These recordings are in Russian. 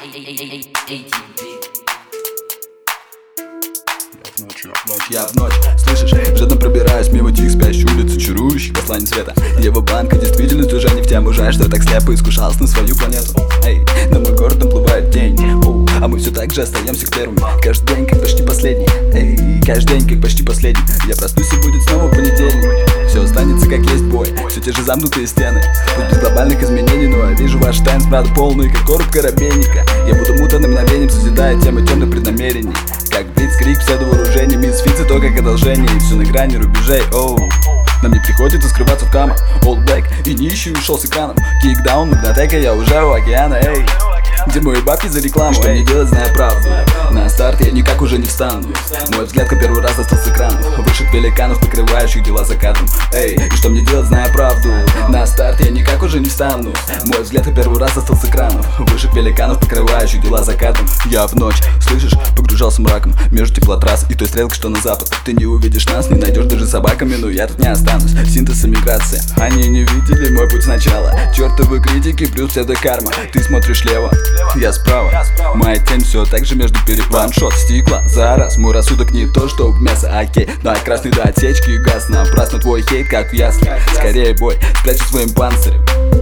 Я в ночь, слышишь, жадно пробираюсь мимо тих спящих улиц, чарующих посланий света. Его банка действительность уже не в тему. Жаль, что я так слепо искушался на свою планету. Эй, на мой город наплывает день, а мы все так же остаемся первыми. Каждый день как почти последний. Эй, каждый день как почти последний. Я проснусь и будет снова понедельник. Все останется как есть, бой, все те же замкнутые стены. Путь без глобальных изменений, но я вижу ваш танец, правда полный, как короб коробейника. Я буду мутным мгновением, созидая темы темных преднамерений. Как блицкрик, псевдовооружение, мисфицы, то как одолжение. И все на грани рубежей, оу. Нам не приходится скрываться в камах. Old black и нищий ушел с экраном. Кикдаун, магнатека, я уже у океана, эй. Где мои бабки за рекламу? Что мне делать, зная правду? На старт я никак уже не встану. Мой взгляд как первый раз достал с экранов. Вышек великанов, покрывающих дела за кадром. Эй, и что мне делать, зная правду? На старт я никак уже не встану. Мой взгляд как первый раз достал с экранов. Вышек великанов, покрывающих дела за кадром. Я в ночь, слышишь, погружался мраком между теплотрасс и той стрелкой, что на запад. Ты не увидишь нас, не найдешь даже собаками, но я тут не останусь. Синтез и миграция, они не видели мой путь сначала. Чертовы критики плюс псевдокарма. Ты смотришь лево, я справа. Моя тень все так же между ваншот стекла за раз. Мой рассудок не то, что в мясо, окей. Но я красный до отсечки и газ. Напрасно твой хейт, как в яслях. Скорее бой, спрячу своим панцирем.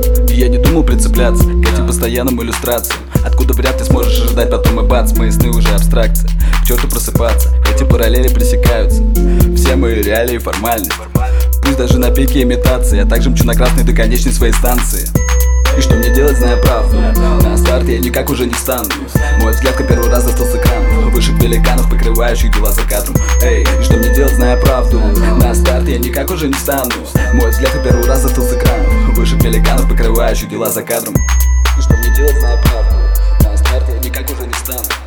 Я не думал прицепляться к этим постоянным иллюстрациям. Откуда вряд ты сможешь ожидать, потом и бац, мои сны уже абстракция. К черту просыпаться, эти параллели пресекаются. Все мои реалии формальность. Пусть даже на пике имитации. Я также мчу на красной до конечной своей станции. И что мне делать, зная правду? На старт я никак уже не встану. Мой взгляд как первый раз достал с экрана. Вышек великанов, покрывающих дела за кадром. Эй, и что мне делать, зная правду? На старт я никак уже не встану. Мой взгляд как первый раз достал с экрана. Вышек великанов, покрывающих дела за кадром. И что мне делать, зная правду? На старт я никак уже не встану.